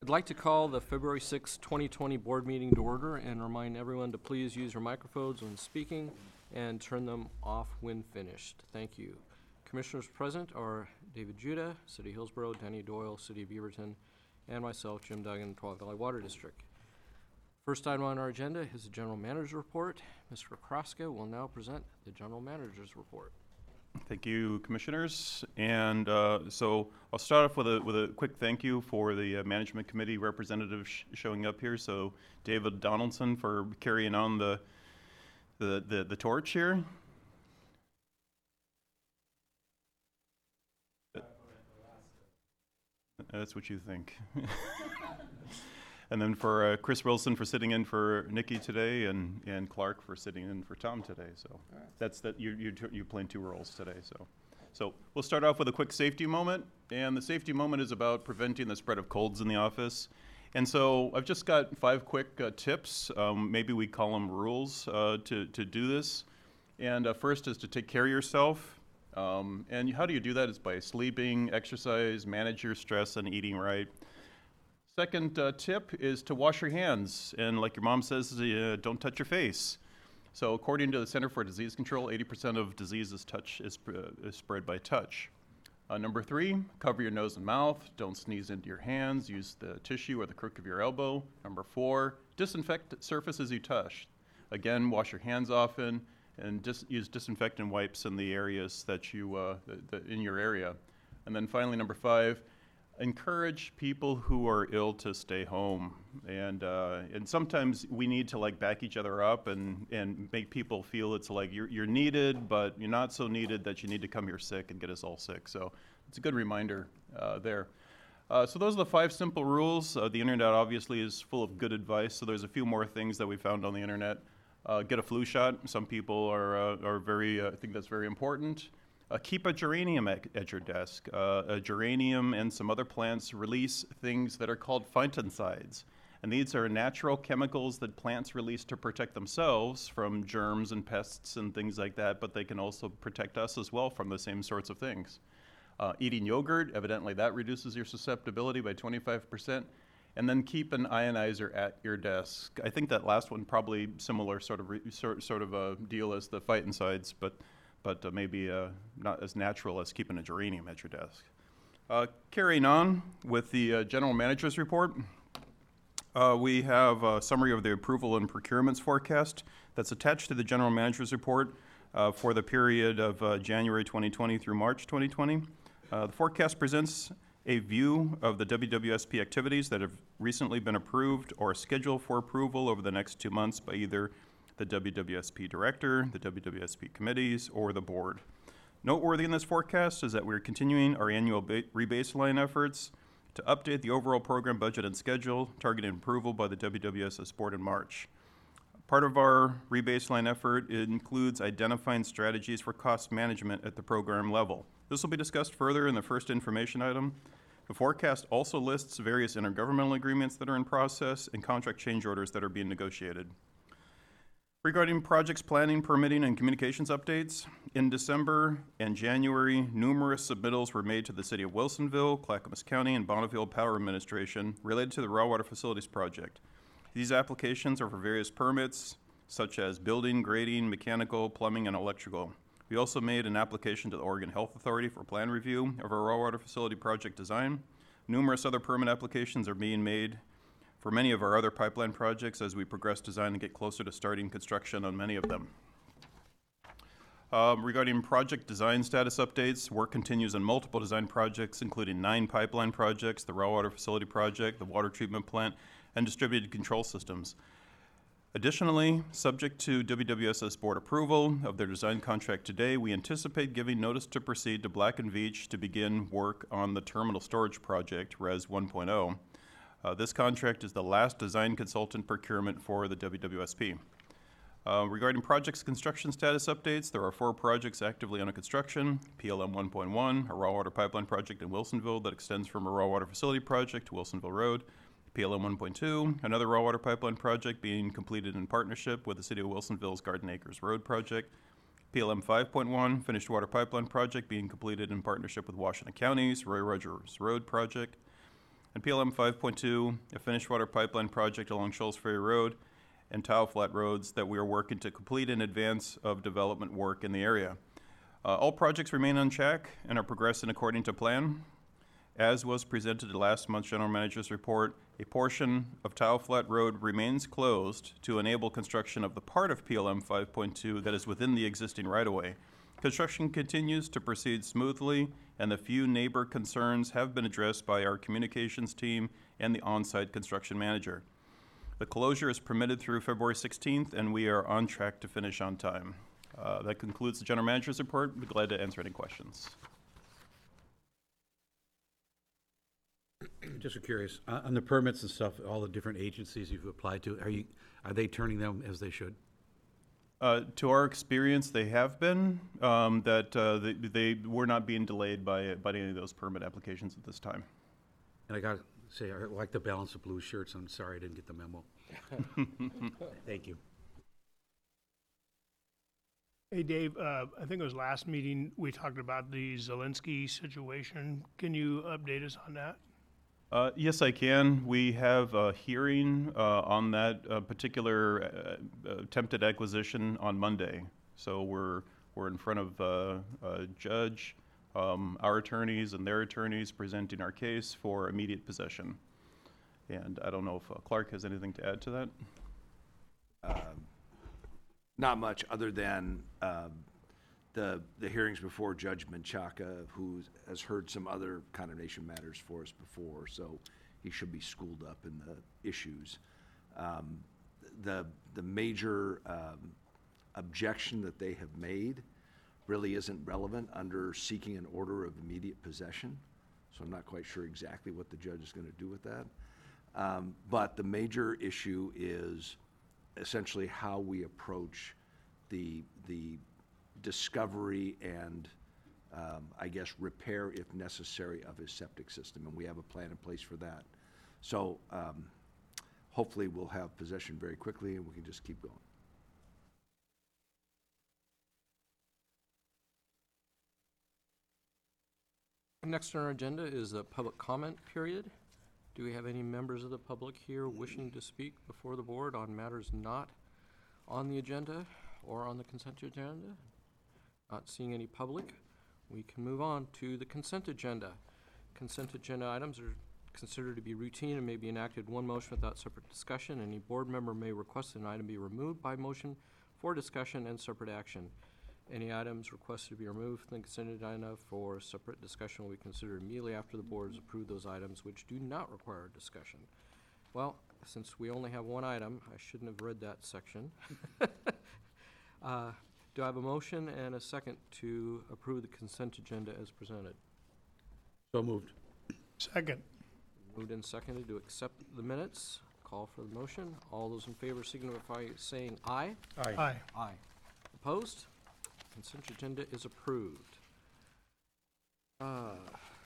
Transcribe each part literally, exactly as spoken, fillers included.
I'd like to call the February sixth, twenty twenty board meeting to order and remind everyone to please use your microphones when speaking and turn them off when finished. Thank you. Commissioners present are David Judah, City of Hillsborough, Danny Doyle, City of Beaverton, and myself, Jim Duggan, Tooele Valley Water District. First item on our agenda is the General Manager's Report. Mister Kraska will now present the General Manager's Report. Thank you, Commissioners. And uh, so I'll start off with a with a quick thank you for the uh, Management Committee representative sh showing up here. So David Donaldson for carrying on the the the, the torch here. That's what you think. And then for uh, Chris Wilson for sitting in for Nikki today, and, and Clark for sitting in for Tom today. So right. that's that you you you playing two roles today. So, so we'll start off with a quick safety moment, and the safety moment is about preventing the spread of colds in the office. And so I've just got five quick uh, tips. Um, maybe we call them rules uh, to to do this. And uh, first is to take care of yourself. Um, and how do you do that? Is by sleeping, exercise, manage your stress, and eating right. Second uh, tip is to wash your hands, and like your mom says, uh, don't touch your face. So according to the Center for Disease Control, eighty percent of diseases touch is, uh, is spread by touch. Uh, number three, cover your nose and mouth. Don't sneeze into your hands. Use the tissue or the crook of your elbow. Number four, disinfect surfaces you touch. Again, wash your hands often, and dis use disinfectant wipes in the areas that you, uh, the, the, in your area. And then finally, number five, encourage people who are ill to stay home, and uh, and sometimes we need to like back each other up and and make people feel it's like you're you're needed, but you're not so needed that you need to come here sick and get us all sick. So it's a good reminder uh, there. Uh, so those are the five simple rules. Uh, the internet obviously is full of good advice. So there's a few more things that we found on the internet. Uh, get a flu shot. Some people are uh, are very uh, I think that's very important. Uh, keep a geranium at, at your desk. Uh, a geranium and some other plants release things that are called phytoncides. And these are natural chemicals that plants release to protect themselves from germs and pests and things like that, but they can also protect us as well from the same sorts of things. Uh, eating yogurt, evidently that reduces your susceptibility by twenty-five percent. And then keep an ionizer at your desk. I think that last one probably similar sort of, re sort, sort of a deal as the phytoncides, but but uh, maybe uh, not as natural as keeping a geranium at your desk. Uh, carrying on with the uh, General Manager's Report, uh, we have a summary of the approval and procurements forecast that's attached to the General Manager's Report uh, for the period of uh, January twenty twenty through March twenty twenty. Uh, the forecast presents a view of the W W S P activities that have recently been approved or scheduled for approval over the next two months by either the W W S P Director, the W W S P committees, or the board. Noteworthy in this forecast is that we're continuing our annual rebaseline efforts to update the overall program budget and schedule, targeting approval by the W W S S board in March. Part of our rebaseline effort includes identifying strategies for cost management at the program level. This will be discussed further in the first information item. The forecast also lists various intergovernmental agreements that are in process and contract change orders that are being negotiated. Regarding projects planning, permitting, and communications updates, in December and January, numerous submittals were made to the City of Wilsonville, Clackamas County, and Bonneville Power Administration related to the Raw Water Facilities Project. These applications are for various permits, such as building, grading, mechanical, plumbing, and electrical. We also made an application to the Oregon Health Authority for plan review of our raw water facility project design. Numerous other permit applications are being made for many of our other pipeline projects as we progress design and get closer to starting construction on many of them. Um, regarding project design status updates, work continues on multiple design projects, including nine pipeline projects, the raw water facility project, the water treatment plant, and distributed control systems. Additionally, subject to W W S S board approval of their design contract today, we anticipate giving notice to proceed to Black and Veatch to begin work on the terminal storage project, R E S one point oh. Uh, this contract is the last design consultant procurement for the W W S P. Uh, regarding projects construction status updates, there are four projects actively under construction. P L M one point one, a raw water pipeline project in Wilsonville that extends from a raw water facility project to Wilsonville Road. P L M one point two, another raw water pipeline project being completed in partnership with the City of Wilsonville's Garden Acres Road project. P L M five point one, finished water pipeline project being completed in partnership with Washington County's Roy Rogers Road project. And P L M five point two, a finished water pipeline project along Shoals Ferry Road and Tile Flat Roads that we are working to complete in advance of development work in the area. Uh, all projects remain on track and are progressing according to plan. As was presented in last month's General Manager's report, a portion of Tile Flat Road remains closed to enable construction of the part of P L M five point two that is within the existing right-of-way. Construction continues to proceed smoothly, and the few neighbor concerns have been addressed by our communications team and the on-site construction manager. The closure is permitted through February sixteenth, and we are on track to finish on time. Uh, that concludes the General Manager's report. I'd be glad to answer any questions. Just curious, uh, on the permits and stuff, all the different agencies you've applied to, are you, are they turning them as they should? Uh, to our experience, they have been, um, that uh, they, they were not being delayed by, by any of those permit applications at this time. And I gotta say, I like the balance of blue shirts. I'm sorry I didn't get the memo. Thank you. Hey, Dave, uh, I think it was last meeting, we talked about the Zelensky situation. Can you update us on that? Uh, yes, I can. We have a hearing uh, on that uh, particular uh, attempted acquisition on Monday. So we're we're in front of uh, a judge, um, our attorneys and their attorneys presenting our case for immediate possession. And I don't know if uh, Clark has anything to add to that. Um, Not much, other than um, the the hearings before Judge Menchaca, who has heard some other condemnation matters for us before, so he should be schooled up in the issues. Um, the the major um, objection that they have made really isn't relevant under seeking an order of immediate possession, so I'm not quite sure exactly what the judge is going to do with that. Um, but the major issue is essentially how we approach the the discovery and um, I guess repair, if necessary, of his septic system, and we have a plan in place for that. So um, hopefully we'll have possession very quickly and we can just keep going. Next on our agenda is the public comment period. Do we have any members of the public here wishing to speak before the board on matters not on the agenda or on the consent agenda? Not seeing any public, we can move on to the consent agenda. Consent agenda items are considered to be routine and may be enacted one motion without separate discussion. Any board member may request an item be removed by motion for discussion and separate action. Any items requested to be removed from the consent agenda for separate discussion will be considered immediately after the board has approved those items which do not require discussion. Well, since we only have one item, I shouldn't have read that section. uh, do I have a motion and a second to approve the consent agenda as presented? So moved. Second. Moved and seconded to accept the minutes. Call for the motion. All those in favor signify saying aye. Aye. Aye. Opposed? Consent agenda is approved. Uh,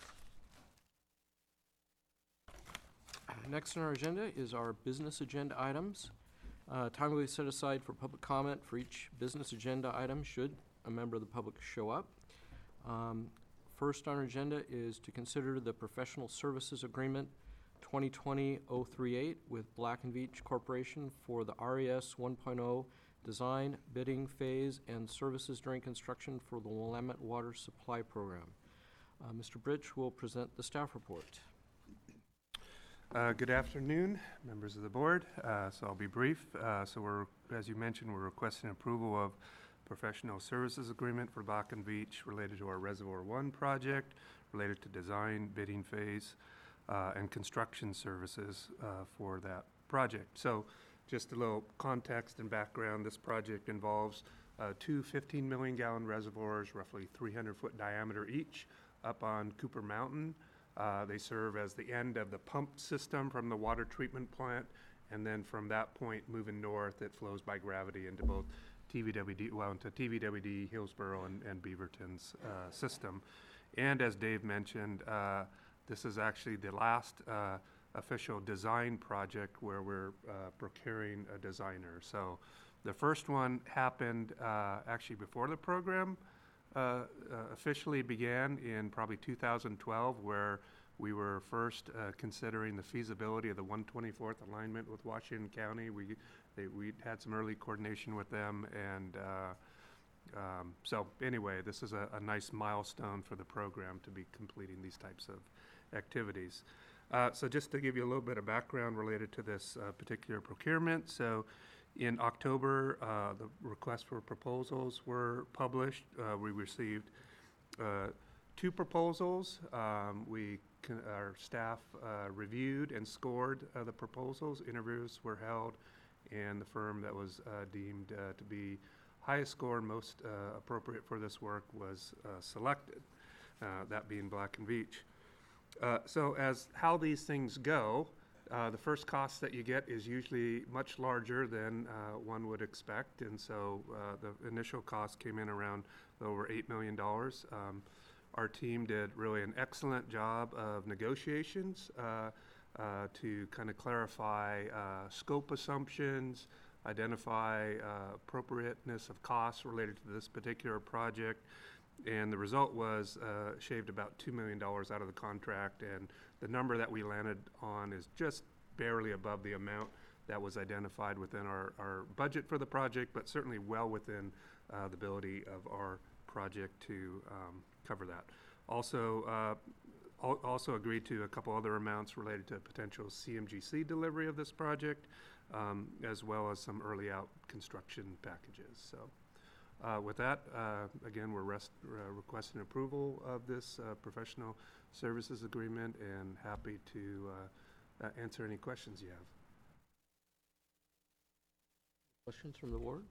Next on our agenda is our business agenda items. Uh, Time will be set aside for public comment for each business agenda item should a member of the public show up. Um, First on our agenda is to consider the professional services agreement twenty twenty oh thirty-eight with Black and Veatch Corporation for the R E S one point oh design, bidding phase, and services during construction for the Willamette Water Supply Program. Uh, Mister Bridge will present the staff report. Uh, Good afternoon, members of the board. Uh, So I'll be brief. Uh, So we're, as you mentioned, we're requesting approval of professional services agreement for Black and Veatch related to our Reservoir One project, related to design, bidding phase, uh, and construction services uh, for that project. So just a little context and background. This project involves uh, two fifteen million gallon reservoirs, roughly three hundred foot diameter each, up on Cooper Mountain. Uh, They serve as the end of the pump system from the water treatment plant, and then from that point, moving north, it flows by gravity into both T V W D, well, into T V W D, Hillsborough, and, and Beaverton's uh, system. And as Dave mentioned, uh, this is actually the last uh, official design project where we're uh, procuring a designer. So the first one happened uh, actually before the program uh, uh, officially began in probably two thousand twelve, where We were first uh, considering the feasibility of the one twenty-fourth alignment with Washington County. We, they, we had some early coordination with them, and uh, um, so anyway, this is a, a nice milestone for the program to be completing these types of activities. Uh, so just to give you a little bit of background related to this uh, particular procurement, so in October, uh, the requests for proposals were published. Uh, we received uh, two proposals. Um, we, con- our staff uh, reviewed and scored uh, the proposals. Interviews were held, and the firm that was uh, deemed uh, to be highest score, most uh, appropriate for this work was uh, selected, uh, that being Black and Veatch. Uh, so as how these things go, uh, the first cost that you get is usually much larger than uh, one would expect, and so uh, the initial cost came in around over eight million dollars. Um, our team did really an excellent job of negotiations uh, uh, to kind of clarify uh, scope assumptions, identify uh, appropriateness of costs related to this particular project. And the result was uh, shaved about two million dollars out of the contract, and the number that we landed on is just barely above the amount that was identified within our, our budget for the project, but certainly well within uh, the ability of our project to um, cover that. Also, uh, al- also agreed to a couple other amounts related to potential C M G C delivery of this project, um, as well as some early out construction packages. So. Uh, with that, uh, again, we're rest, uh, requesting approval of this uh, professional services agreement, and happy to uh, uh, answer any questions you have. Questions from the board?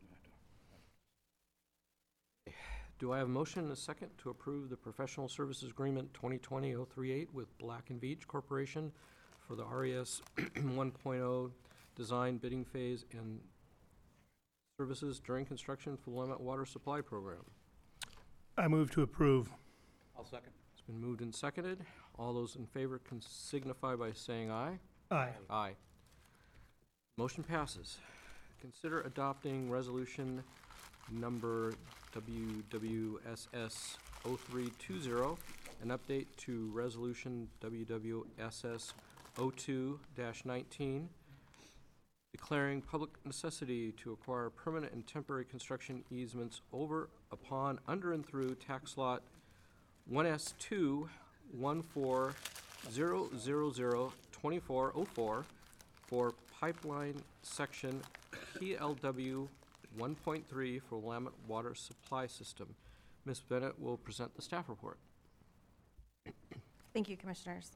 Do I have a motion and a second to approve the professional services agreement twenty twenty oh thirty-eight with Black and Veatch Corporation for the R E S one point oh design bidding phase and services during construction for the Willamette Water Supply Program? I move to approve. I'll second. It's been moved and seconded. All those in favor can signify by saying aye. Aye. Aye. Motion passes. Consider adopting resolution number W W S S oh three two zero, an update to resolution W W S S oh two dash nineteen, declaring public necessity to acquire permanent and temporary construction easements over, upon, under, and through tax lot one S two one four zero zero zero twenty-four oh four for pipeline section P L W one point three for Willamette Water Supply System. Miz Bennett will present the staff report. Thank you, Commissioners.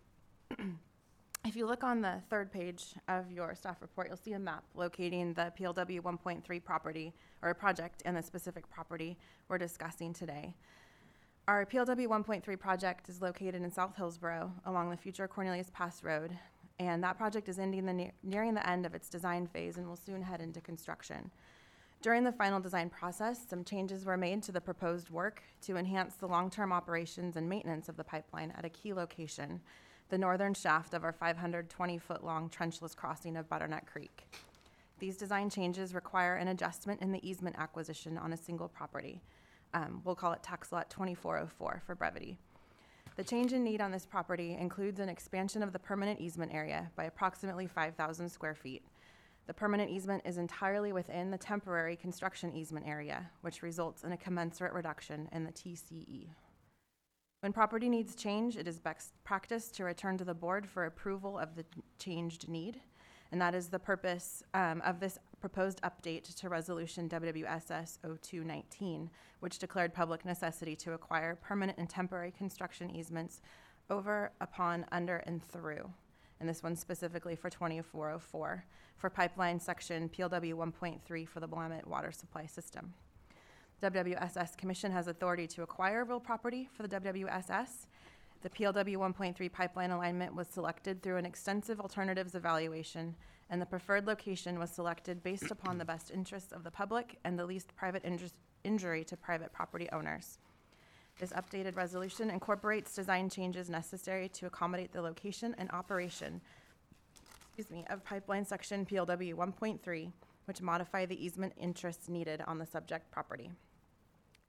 If you look on the third page of your staff report, you'll see a map locating the P L W one point three property, or project, and the specific property we're discussing today. Our P L W one point three project is located in South Hillsborough along the future Cornelius Pass Road, and that project is ending the ne- nearing the end of its design phase and will soon head into construction. During the final design process, some changes were made to the proposed work to enhance the long-term operations and maintenance of the pipeline at a key location, the northern shaft of our five hundred twenty foot long trenchless crossing of Butternut Creek. These design changes require an adjustment in the easement acquisition on a single property. Um, we'll call it tax lot twenty-four oh four for brevity. The change in need on this property includes an expansion of the permanent easement area by approximately five thousand square feet. The permanent easement is entirely within the temporary construction easement area, which results in a commensurate reduction in the T C E. When property needs change, it is best practice to return to the board for approval of the changed need, and that is the purpose um, of this proposed update to Resolution W W S S oh two nineteen, which declared public necessity to acquire permanent and temporary construction easements over, upon, under, and through, and this one specifically for twenty-four oh four, for pipeline section P L W one point three for the Willamette Water Supply System. W W S S Commission has authority to acquire real property for the W W S S. The P L W one point three pipeline alignment was selected through an extensive alternatives evaluation, and the preferred location was selected based upon the best interests of the public and the least private injus- injury to private property owners. This updated resolution incorporates design changes necessary to accommodate the location and operation excuse me, of pipeline section P L W one point three, which modify the easement interests needed on the subject property.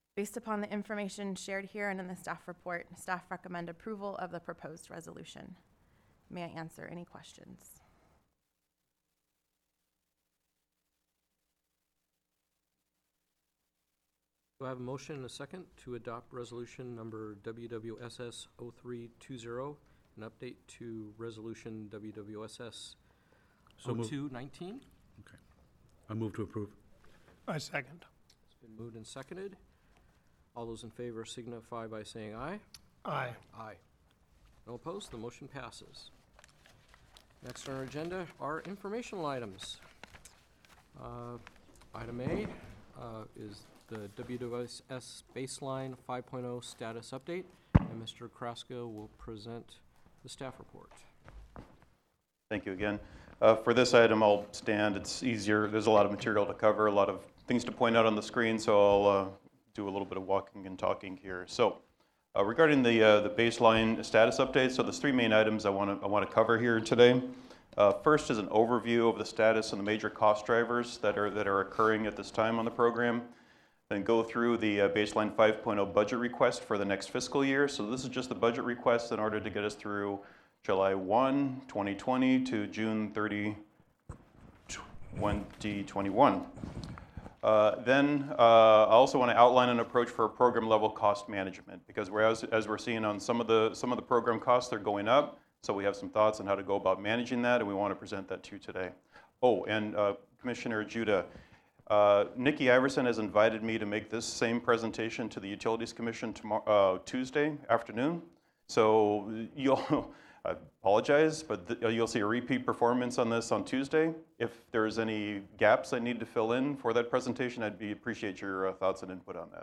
Based upon the information shared here and in the staff report, staff recommend approval of the proposed resolution. May I answer any questions? Do I have a motion and a second to adopt resolution number W W S S zero three two zero, an update to resolution W W S S So moved. zero two nineteen? I move to approve. I second. It's been moved and seconded. All those in favor signify by saying aye. Aye. Aye. No opposed, the motion passes. Next on our agenda are informational items. Uh, Item A uh, is the W W S S Baseline five point oh status update, and Mister Kraska will present the staff report. Thank you again. Uh, For this item, I'll stand. It's easier. There's a lot of material to cover, a lot of things to point out on the screen, so I'll uh, do a little bit of walking and talking here. So uh, regarding the uh, the baseline status update, so there's three main items I want to I want to cover here today. Uh, first is an overview of the status and the major cost drivers that are that are occurring at this time on the program. Then go through the uh, baseline five point oh budget request for the next fiscal year. So this is just the budget request in order to get us through July first, twenty twenty to June thirtieth, twenty twenty-one. Uh, then uh, I also want to outline an approach for program level cost management, because we're, as, as we're seeing on some of the some of the program costs, they're going up. So we have some thoughts on how to go about managing that, and we want to present that to you today. Oh, and uh, Commissioner Judah, uh, Nikki Iverson has invited me to make this same presentation to the Utilities Commission tomorrow, uh, Tuesday afternoon. So you'll. I apologize, but th you'll see a repeat performance on this on Tuesday. If there's any gaps I need to fill in for that presentation, I'd be appreciate your uh, thoughts and input on that.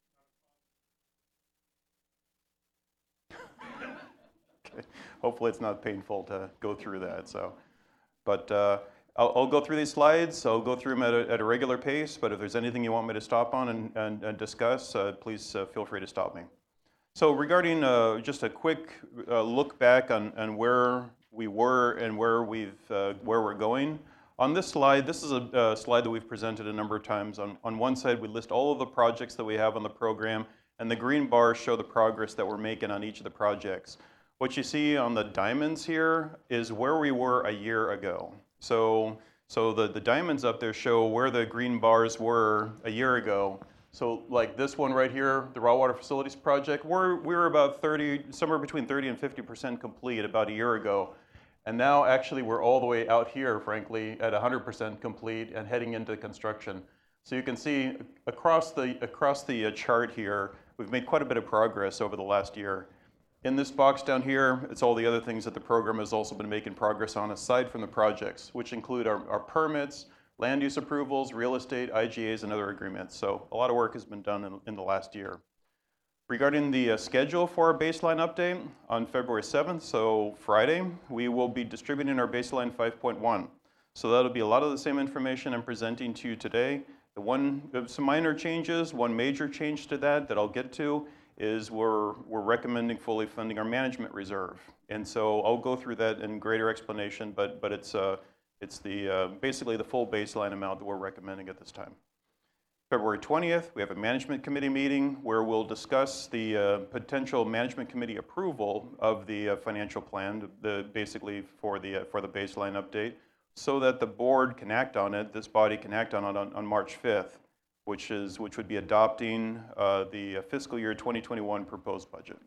Okay. Hopefully it's not painful to go through that. So, but uh, I'll, I'll go through these slides. I'll go through them at a, at a regular pace. But if there's anything you want me to stop on and, and, and discuss, uh, please uh, feel free to stop me. So regarding uh, just a quick uh, look back on, on where we were and where we've uh, where we're going. On this slide, this is a, a slide that we've presented a number of times. On, on one side, we list all of the projects that we have on the program, and the green bars show the progress that we're making on each of the projects. What you see on the diamonds here is where we were a year ago. So, so the, the diamonds up there show where the green bars were a year ago. So like this one right here, the raw water facilities project, we're, we were about thirty, somewhere between thirty and fifty percent complete about a year ago. And now actually we're all the way out here, frankly, at one hundred percent complete and heading into construction. So you can see across the, across the uh, chart here, we've made quite a bit of progress over the last year. In this box down here, it's all the other things that the program has also been making progress on aside from the projects, which include our, our permits, land use approvals, real estate, I G As, and other agreements. So a lot of work has been done in, in the last year. Regarding the uh, schedule for our baseline update, on February seventh, so Friday, we will be distributing our baseline five point one. So that'll be a lot of the same information I'm presenting to you today. The one, some minor changes, one major change to that that I'll get to is we're, we're recommending fully funding our management reserve. And so I'll go through that in greater explanation, but, but it's, uh, it's the, uh, basically the full baseline amount that we're recommending at this time. February twentieth, we have a management committee meeting where we'll discuss the uh, potential management committee approval of the uh, financial plan, the, basically for the, uh, for the baseline update, so that the board can act on it, this body can act on it on, on March fifth, which, is, which would be adopting uh, the fiscal year twenty twenty-one proposed budget.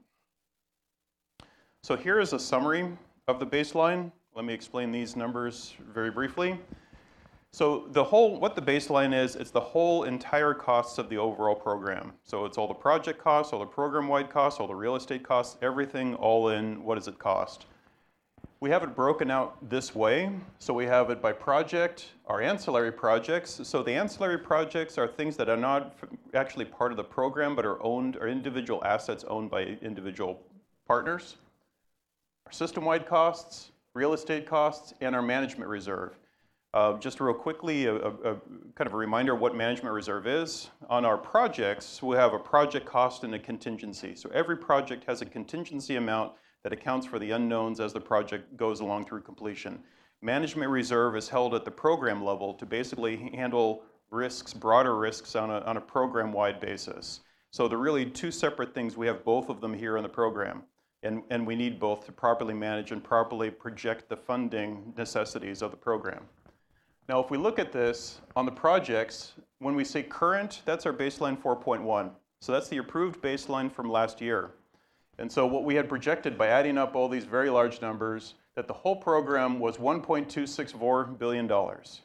So here is a summary of the baseline. Let me explain these numbers very briefly. So the whole, what the baseline is, it's the whole entire costs of the overall program. So it's all the project costs, all the program-wide costs, all the real estate costs, everything all in, what does it cost? We have it broken out this way. So we have it by project, our ancillary projects. So the ancillary projects are things that are not actually part of the program, but are owned, or individual assets owned by individual partners. Our system-wide costs, real estate costs, and our management reserve. Uh, just real quickly, a, a, a kind of a reminder of what management reserve is. On our projects, we have a project cost and a contingency. So every project has a contingency amount that accounts for the unknowns as the project goes along through completion. Management reserve is held at the program level to basically handle risks, broader risks on a, on a program-wide basis. So they're really two separate things. We have both of them here in the program. And, and we need both to properly manage and properly project the funding necessities of the program. Now, if we look at this on the projects, when we say current, that's our baseline four point one. So that's the approved baseline from last year. And so what we had projected by adding up all these very large numbers, that the whole program was one point two six four billion dollars.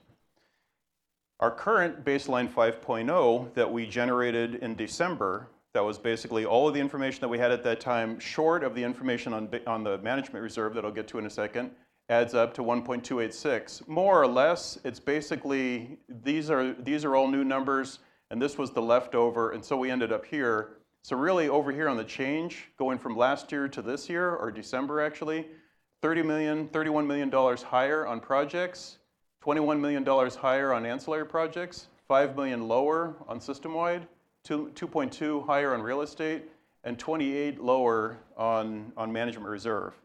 Our current baseline five point oh that we generated in December, that was basically all of the information that we had at that time, short of the information on, on the management reserve that I'll get to in a second, adds up to one point two eight six. More or less, it's basically, these are, these are all new numbers, and this was the leftover, and so we ended up here. So really over here on the change, going from last year to this year, or December actually, thirty million, thirty-one million dollars higher on projects, twenty-one million dollars higher on ancillary projects, five million lower on system-wide, two point two higher on real estate, and twenty-eight lower on, on management reserve.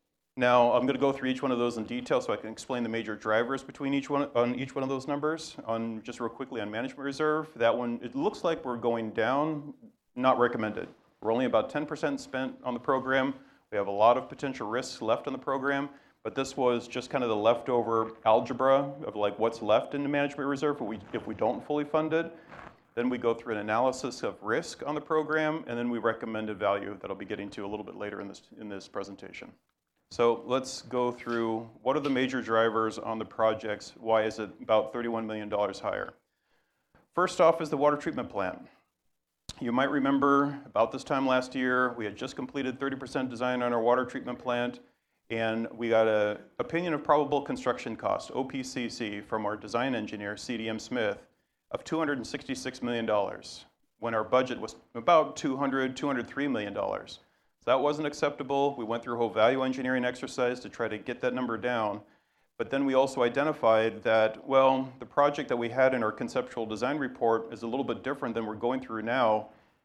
Now, I'm going to go through each one of those in detail so I can explain the major drivers between each one, on each one of those numbers. On, just real quickly on management reserve, that one, it looks like we're going down, not recommended. We're only about ten percent spent on the program. We have a lot of potential risks left on the program, but this was just kind of the leftover algebra of like what's left in the management reserve if we, if we don't fully fund it. Then we go through an analysis of risk on the program, and then we recommended value that I'll be getting to a little bit later in this, in this presentation. So let's go through what are the major drivers on the projects, why is it about thirty-one million dollars higher. First off is the water treatment plant. You might remember about this time last year, we had just completed thirty percent design on our water treatment plant, and we got an opinion of probable construction cost, O P C C, from our design engineer, C D M Smith, of two hundred sixty-six million dollars, when our budget was about two hundred, two hundred three million dollars. So that wasn't acceptable. We went through a whole value engineering exercise to try to get that number down. But then we also identified that, well, the project that we had in our conceptual design report is a little bit different than we're going through now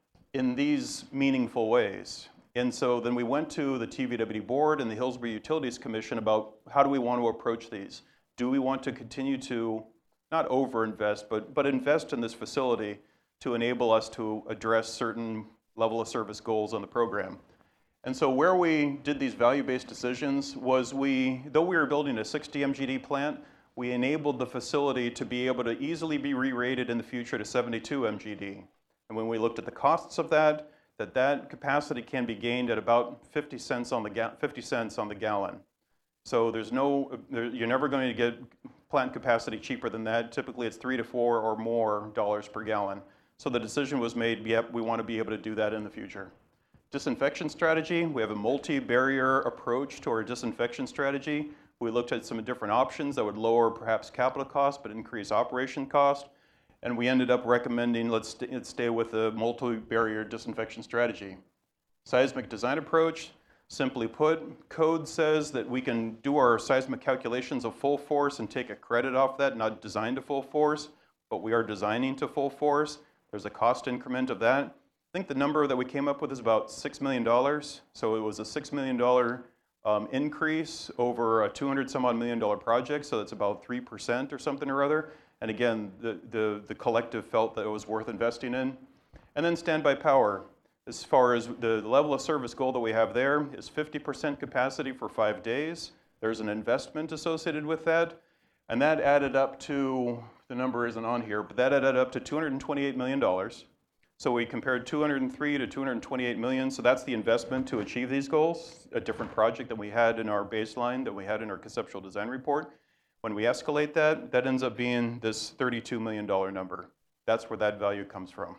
in these meaningful ways. And so then we went to the T V W D board and the Hillsborough Utilities Commission about how do we want to approach these? Do we want to continue to not overinvest, but, but invest in this facility to enable us to address certain level of service goals on the program? And so where we did these value-based decisions was we, though we were building a sixty M G D plant, we enabled the facility to be able to easily be re-rated in the future to seventy-two M G D. And when we looked at the costs of that, that that capacity can be gained at about fifty cents on the, ga fifty cents on the gallon. So there's no, there, you're never going to get plant capacity cheaper than that. Typically it's three to four or more dollars per gallon. So the decision was made, yep, we want to be able to do that in the future. Disinfection strategy, we have a multi-barrier approach to our disinfection strategy. We looked at some different options that would lower perhaps capital costs but increase operation cost. And we ended up recommending let's, st let's stay with a multi-barrier disinfection strategy. Seismic design approach, simply put, code says that we can do our seismic calculations of full force and take a credit off that, not design to full force, but we are designing to full force. There's a cost increment of that. I think the number that we came up with is about six million dollars. So it was a six million dollars um, increase over a two hundred some odd million dollar project. So that's about three percent or something or other. And again, the, the, the collective felt that it was worth investing in. And then standby power. As far as the level of service goal that we have there is fifty percent capacity for five days. There's an investment associated with that. And that added up to, the number isn't on here, but that added up to two hundred twenty-eight million dollars. So we compared two hundred three to two hundred twenty-eight million. So that's the investment to achieve these goals, a different project than we had in our baseline, that we had in our conceptual design report. When we escalate that, that ends up being this thirty-two million dollar number. That's where that value comes from.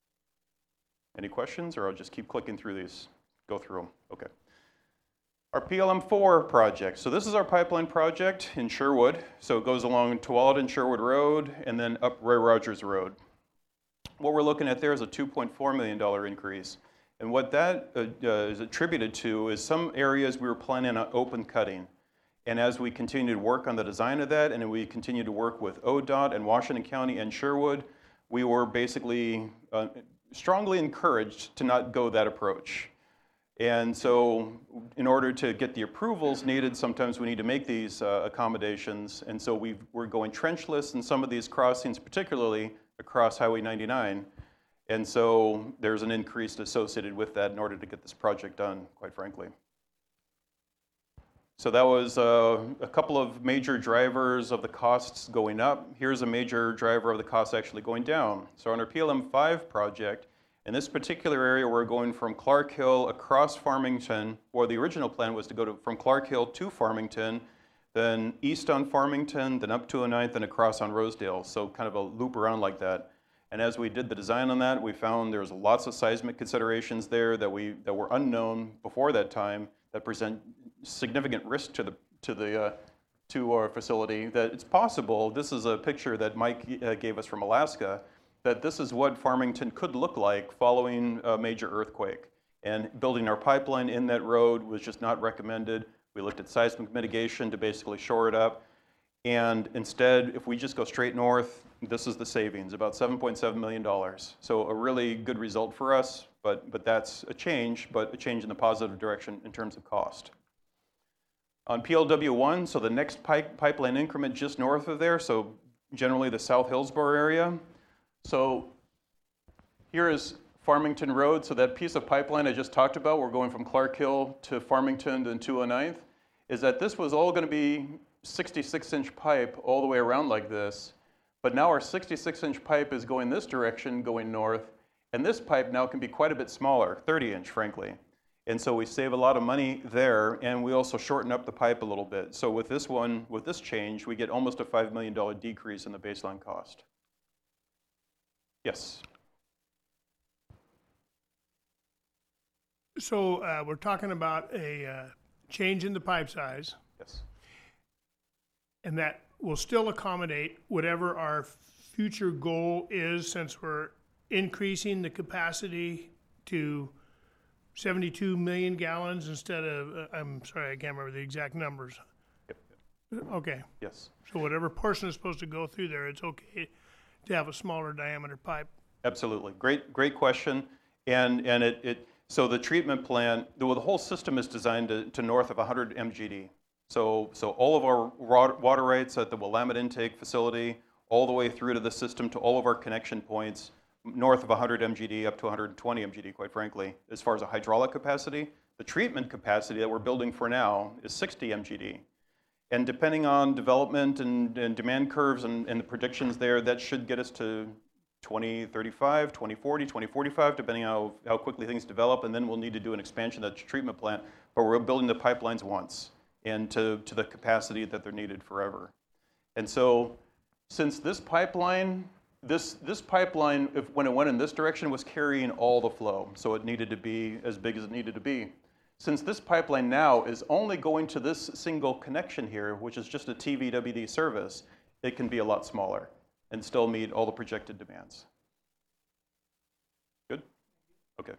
Any questions, or I'll just keep clicking through these, go through them. Okay. Our P L M four project. So this is our pipeline project in Sherwood. So it goes along Tualatin Sherwood Road and then up Roy Rogers Road. What we're looking at there is a two point four million dollar increase. And what that uh, uh, is attributed to is some areas we were planning on open cutting. And as we continue to work on the design of that, and we continue to work with O D O T and Washington County and Sherwood, we were basically uh, strongly encouraged to not go that approach. And so in order to get the approvals needed, sometimes we need to make these uh, accommodations. And so we've, we're going trenchless in some of these crossings, particularly across Highway ninety-nine. And so there's an increase associated with that in order to get this project done, quite frankly. So that was uh, a couple of major drivers of the costs going up. Here's a major driver of the costs actually going down. So on our P L M five project, in this particular area, we're going from Clark Hill across Farmington, or the original plan was to go to, from Clark Hill to Farmington, then east on Farmington, then up to a ninth, and across on Rosedale. So kind of a loop around like that. And as we did the design on that, we found there's lots of seismic considerations there that we that were unknown before that time that present significant risk to the to the uh, to our facility. That it's possible. This is a picture that Mike uh, gave us from Alaska. That this is what Farmington could look like following a major earthquake. And building our pipeline in that road was just not recommended. We looked at seismic mitigation to basically shore it up. And instead, if we just go straight north, this is the savings, about seven point seven million dollars. So a really good result for us, but, but that's a change, but a change in the positive direction in terms of cost. On P L W one, so the next pipe, pipeline increment just north of there, so generally the South Hillsborough area. So here is Farmington Road, so that piece of pipeline I just talked about, we're going from Clark Hill to Farmington and two oh ninth, is that this was all going to be sixty-six inch pipe all the way around like this, but now our sixty-six inch pipe is going this direction, going north, and this pipe now can be quite a bit smaller, thirty inch frankly. And so we save a lot of money there, and we also shorten up the pipe a little bit. So with this one, with this change, we get almost a five million dollars decrease in the baseline cost. Yes. So uh, we're talking about a uh, change in the pipe size, Yes. and that will still accommodate whatever our future goal is, since we're increasing the capacity to seventy-two million gallons instead of, uh, I'm sorry, I can't remember the exact numbers. Yep. Okay, Yes. so whatever portion is supposed to go through there, it's okay to have a smaller diameter pipe. Absolutely. Great, great question. And and it, it so the treatment plant, the, well, the whole system is designed to, to north of one hundred M G D. So so all of our raw water rights at the Willamette intake facility, all the way through to the system to all of our connection points, north of one hundred M G D up to one hundred twenty M G D, quite frankly, as far as a hydraulic capacity. The treatment capacity that we're building for now is sixty M G D. And depending on development and, and demand curves and, and the predictions there, that should get us to twenty thirty-five, twenty forty, twenty forty-five, depending on how, how quickly things develop. And then we'll need to do an expansion of that treatment plant. But we're building the pipelines once and to, to the capacity that they're needed forever. And so since this pipeline, this, this pipeline, if, when it went in this direction, was carrying all the flow. So it needed to be as big as it needed to be. Since this pipeline now is only going to this single connection here, which is just a T V W D service, it can be a lot smaller and still meet all the projected demands. Good? Okay.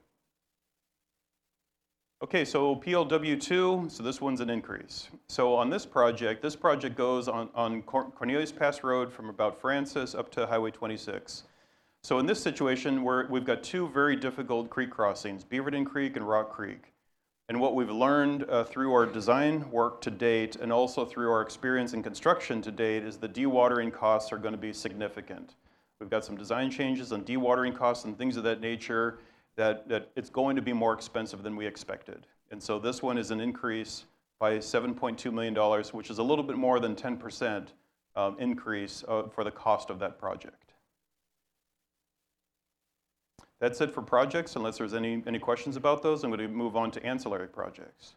Okay, so P L W two, so this one's an increase. So on this project, this project goes on, on Cornelius Pass Road from about Francis up to Highway twenty-six. So in this situation, we're, we've got two very difficult creek crossings, Beaverton Creek and Rock Creek. And what we've learned uh, through our design work to date and also through our experience in construction to date is the dewatering costs are going to be significant. We've got some design changes on dewatering costs and things of that nature that, that it's going to be more expensive than we expected. And so this one is an increase by seven point two million dollars, which is a little bit more than ten percent um, increase uh, for the cost of that project. That's it for projects, unless there's any, any questions about those. I'm going to move on to ancillary projects.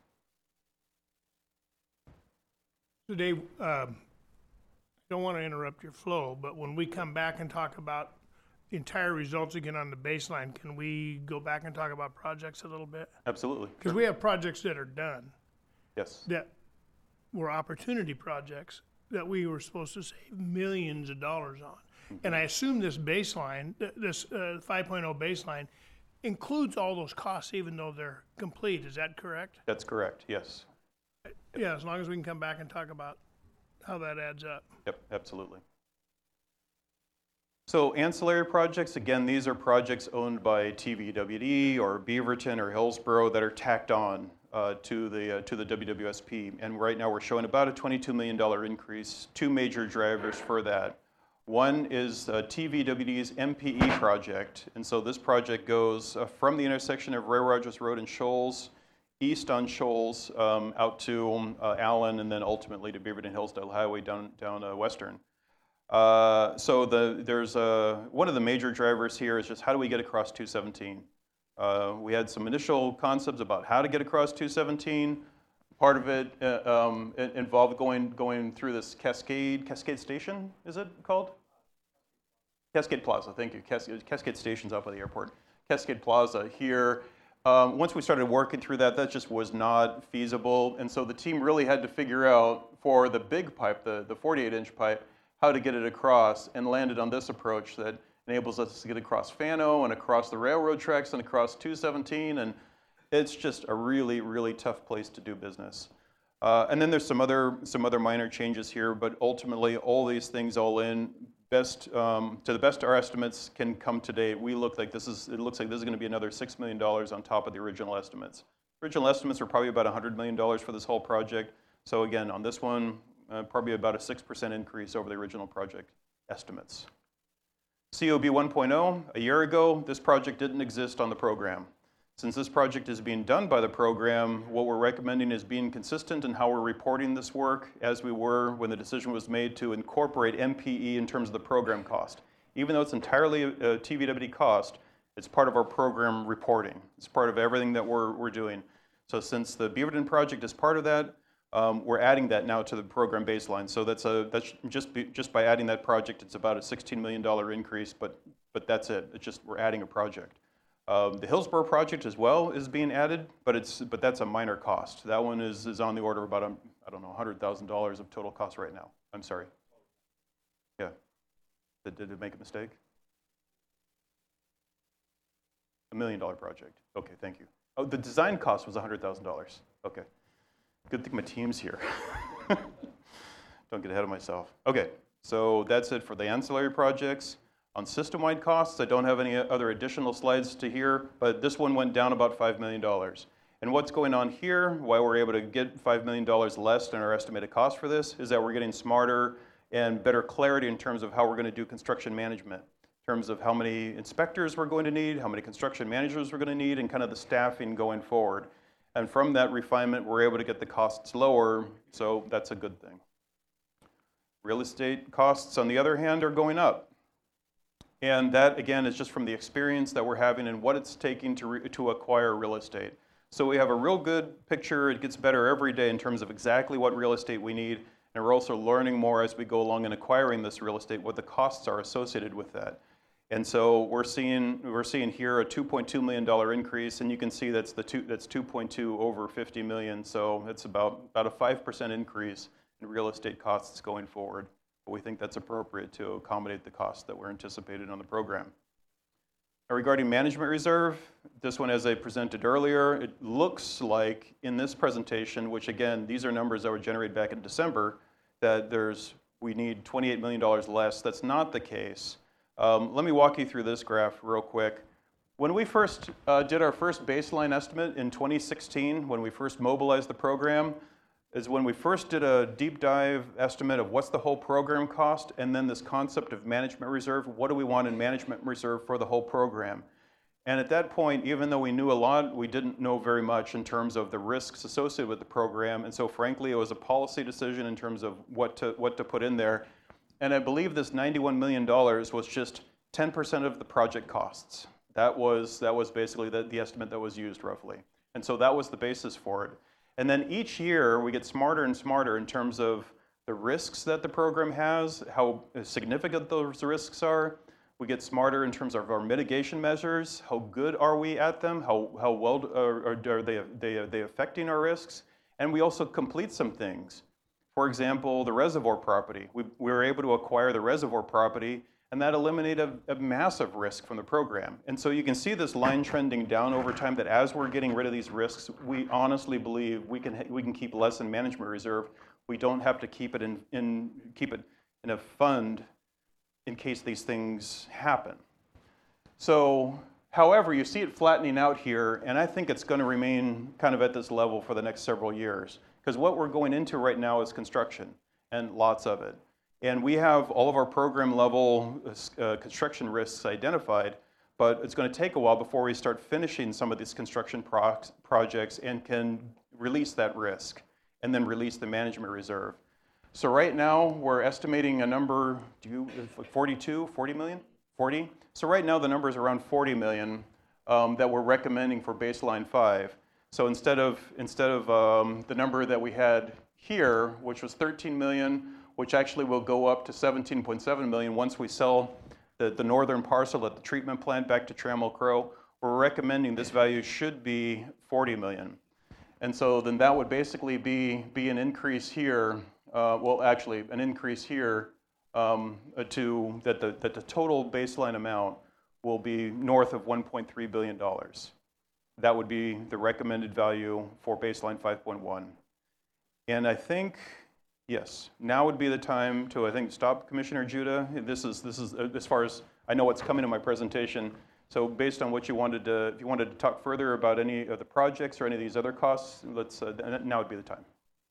So Dave, um, I don't want to interrupt your flow, but when we come back and talk about the entire results again on the baseline, can we go back and talk about projects a little bit? Absolutely. Because we have projects that are done, Yes. that were opportunity projects that we were supposed to save millions of dollars on. And I assume this baseline, th- this uh, five point oh baseline, includes all those costs even though they're complete. Is that correct? That's correct, yes. Yeah, as long as we can come back and talk about how that adds up. Yep, absolutely. So ancillary projects, again, these are projects owned by T V W D or Beaverton or Hillsborough that are tacked on uh, to the uh, to the W W S P. And right now we're showing about a twenty-two million dollars increase, two major drivers for that. One is uh, T V W D's M P E project. And so this project goes uh, from the intersection of Ray Rogers Road and Shoals, east on Shoals, um, out to uh, Allen, and then ultimately to Beaverton Hillsdale Highway down, down uh, Western. Uh, so the, there's a, one of the major drivers here is just how do we get across two seventeen? Uh, we had some initial concepts about how to get across two seventeen. Part of it, uh, um, it involved going going through this Cascade Cascade Station. Is it called? Cascade Plaza. Thank you. Cascade, Cascade Station's up by the airport. Cascade Plaza here. Um, once we started working through that, that just was not feasible, and so the team really had to figure out for the big pipe, the the forty-eight inch pipe, how to get it across, and landed on this approach that enables us to get across Fano and across the railroad tracks and across two seventeen, and it's just a really, really tough place to do business. Uh, and then there's some other some other minor changes here, but ultimately all these things all in, best um, to the best of our estimates can come to date. We look like this is it looks like this is going to be another six million dollars on top of the original estimates. Original estimates were probably about one hundred million dollars for this whole project. So again, on this one, uh, probably about a six percent increase over the original project estimates. C O B one point oh, a year ago, this project didn't exist on the program. Since this project is being done by the program, what we're recommending is being consistent in how we're reporting this work as we were when the decision was made to incorporate M P E in terms of the program cost. Even though it's entirely a T V W D cost, it's part of our program reporting. It's part of everything that we're, we're doing. So since the Beaverton project is part of that, um, we're adding that now to the program baseline. So that's a that's just be, just by adding that project, it's about a sixteen million dollars increase, but but that's it. It's just we're adding a project. Um, the Hillsborough project as well is being added, but it's but that's a minor cost. That one is is on the order of about um, I don't know one hundred thousand dollars of total cost right now. I'm sorry. Yeah. Did, did it make a mistake? A million dollar project. Okay, thank you. Oh, the design cost was one hundred thousand dollars. Okay. Good thing my team's here. Don't get ahead of myself. Okay, so that's it for the ancillary projects. On system-wide costs, I don't have any other additional slides to here, but this one went down about five million dollars. And what's going on here, why we're able to get five million dollars less than our estimated cost for this, is that we're getting smarter and better clarity in terms of how we're going to do construction management, in terms of how many inspectors we're going to need, how many construction managers we're going to need, and kind of the staffing going forward. And from that refinement, we're able to get the costs lower, so that's a good thing. Real estate costs, on the other hand, are going up. And that, again, is just from the experience that we're having and what it's taking to, re to acquire real estate. So we have a real good picture. It gets better every day in terms of exactly what real estate we need. And we're also learning more as we go along in acquiring this real estate, what the costs are associated with that. And so we're seeing, we're seeing here a two point two million dollar increase, and you can see that's, the two, that's two point two over fifty million. So it's about, about a five percent increase in real estate costs going forward. But we think that's appropriate to accommodate the costs that were anticipated on the program. Now, regarding management reserve, this one, as I presented earlier, it looks like in this presentation, which again, these are numbers that were generated back in December, that there's, we need twenty-eight million dollars less. That's not the case. Um, let me walk you through this graph real quick. When we first uh, did our first baseline estimate in twenty sixteen, when we first mobilized the program, is when we first did a deep dive estimate of what's the whole program cost, and then this concept of management reserve. What do we want in management reserve for the whole program? And at that point, even though we knew a lot, we didn't know very much in terms of the risks associated with the program. And so frankly, it was a policy decision in terms of what to, what to put in there. And I believe this ninety-one million dollars was just ten percent of the project costs. That was, that was basically the, the estimate that was used roughly. And so that was the basis for it. And then each year, we get smarter and smarter in terms of the risks that the program has, how significant those risks are. We get smarter in terms of our mitigation measures. How good are we at them? How, how well are, are they, they, are they affecting our risks? And we also complete some things. For example, the reservoir property. We, we were able to acquire the reservoir property, and that eliminated a, a massive risk from the program. And so you can see this line trending down over time, that as we're getting rid of these risks, we honestly believe we can, we can keep less in management reserve. We don't have to keep it in, in, keep it in a fund in case these things happen. So, however, you see it flattening out here, and I think it's going to remain kind of at this level for the next several years. Because what we're going into right now is construction, and lots of it. And we have all of our program level uh, construction risks identified, but it's going to take a while before we start finishing some of these construction pro projects and can release that risk and then release the management reserve. So right now we're estimating a number, do you, forty-two, forty million? forty? So right now the number is around forty million um, that we're recommending for baseline five. So instead of, instead of um, the number that we had here, which was thirteen million, which actually will go up to seventeen point seven million once we sell the, the northern parcel at the treatment plant back to Trammell Crow, we're recommending this value should be forty million. And so then that would basically be, be an increase here, uh, well actually an increase here um, to, that the, that the total baseline amount will be north of one point three billion dollars. That would be the recommended value for baseline five point one. And I think, yes, now would be the time to, I think, stop Commissioner Judah. This is, this is as far as I know what's coming in my presentation. So based on what you wanted to, if you wanted to talk further about any of the projects or any of these other costs, let's, uh, now would be the time.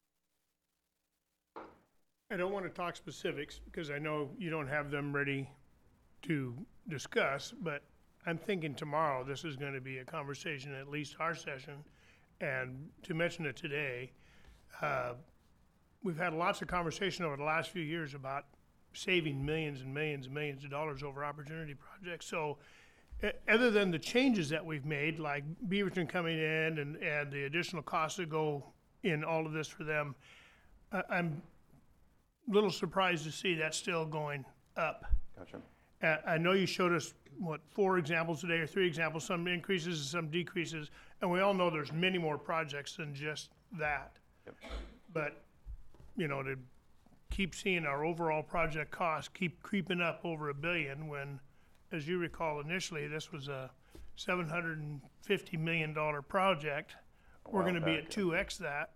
I don't want to talk specifics because I know you don't have them ready to discuss, but I'm thinking tomorrow this is going to be a conversation, at least our session, and to mention it today, uh, we've had lots of conversation over the last few years about saving millions and millions and millions of dollars over opportunity projects. So uh, other than the changes that we've made, like Beaverton coming in and, and the additional costs that go in all of this for them, uh, I'm a little surprised to see that still going up. Gotcha. Uh, I know you showed us, what, four examples today, or three examples, some increases and some decreases, and we all know there's many more projects than just that. Yep. But, you know, to keep seeing our overall project costs keep creeping up over a billion when, as you recall initially, this was a seven hundred fifty million dollar project. We're while gonna be back, at yeah. two X that,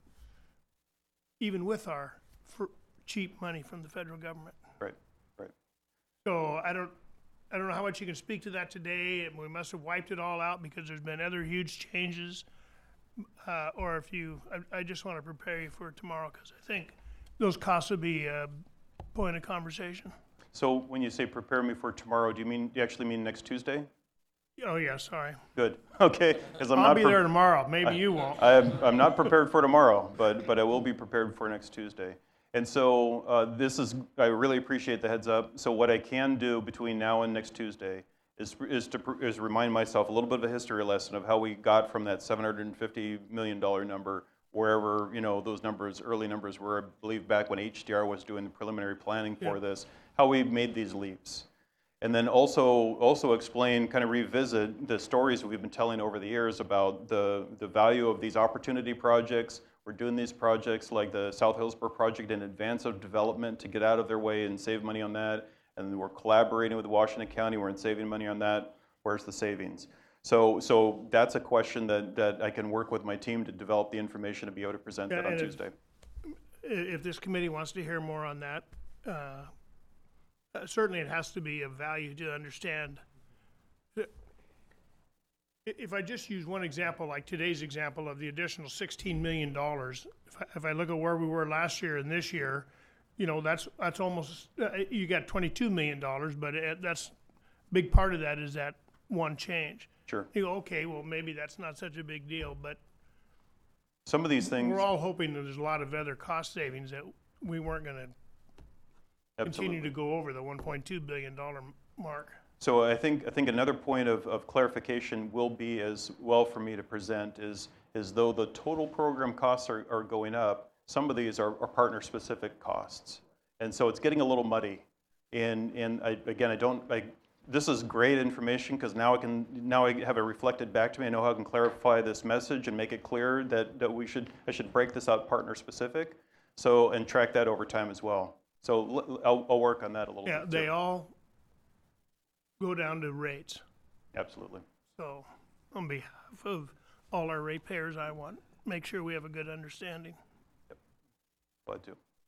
even with our fr- cheap money from the federal government. Right, right. So I don't, I don't know how much you can speak to that today, and we must have wiped it all out because there's been other huge changes. Uh, or if you, I, I just want to prepare you for tomorrow because I think those costs will be a point of conversation. So when you say prepare me for tomorrow, do you mean, do you actually mean next Tuesday? Oh, yeah, sorry. Good, okay, because I'm I'll not. be pre- there tomorrow. Maybe you won't. I'm, I'm not prepared for tomorrow, but, but I will be prepared for next Tuesday. And so uh, this is, I really appreciate the heads up. So what I can do between now and next Tuesday is, is to pr- is remind myself a little bit of a history lesson of how we got from that seven hundred fifty million dollar number, wherever, you know, those numbers, early numbers were, I believe back when H D R was doing the preliminary planning for Yeah. this, how we made these leaps. And then also, also explain, kind of revisit the stories we've been telling over the years about the, the value of these opportunity projects. We're doing these projects like the South Hillsborough project in advance of development to get out of their way and save money on that. And we're collaborating with Washington County, we're saving money on that. Where's the savings? So, so that's a question that, that I can work with my team to develop the information to be able to present Yeah, that on and if- Tuesday. If this committee wants to hear more on that, uh, uh, certainly it has to be of value to understand. I- If I just use one example, like today's example of the additional sixteen million dollars, if I, if I look at where we were last year and this year, you know, that's, that's almost, uh, you got twenty-two million dollars, but it, that's, big part of that is that one change. Sure. You go, okay, well, maybe that's not such a big deal, but Some of these things, we're all hoping that there's a lot of other cost savings that we weren't gonna continue absolutely. to go over the one point two billion dollar mark. So I think, I think another point of, of clarification will be as well for me to present is, is though the total program costs are, are going up, some of these are, are partner-specific costs. And so it's getting a little muddy. And, and I, again, I don't, I, this is great information because now I can, now I have it reflected back to me. I know how I can clarify this message and make it clear that, that we should, I should break this out partner-specific. So, and track that over time as well. So l- I'll, I'll work on that a little Yeah, bit. they too. all go down to rates. Absolutely. So on behalf of all our ratepayers, I want, make sure we have a good understanding. Glad to.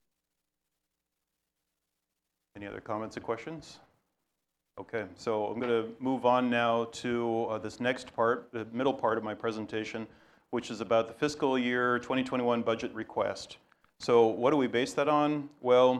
Any other comments or questions? Okay, so I'm going to move on now to uh, this next part, the middle part of my presentation, which is about the fiscal year twenty twenty-one budget request. So what do we base that on? Well,